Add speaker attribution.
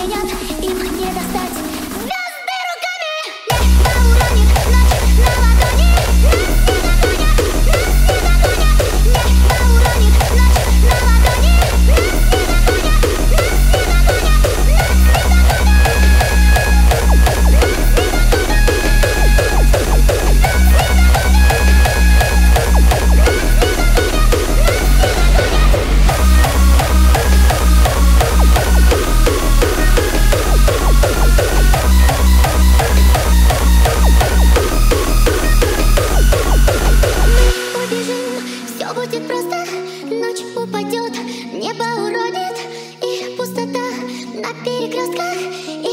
Speaker 1: стоят, им не достать звезды руками. Небо уронит ночь на ладони. Нас не догонят, небо уронит ночь на ладони. Нас не догонят, нас не догонят, нас не все будет просто, ночь упадет, небо уронит, и пустота на перекрестках.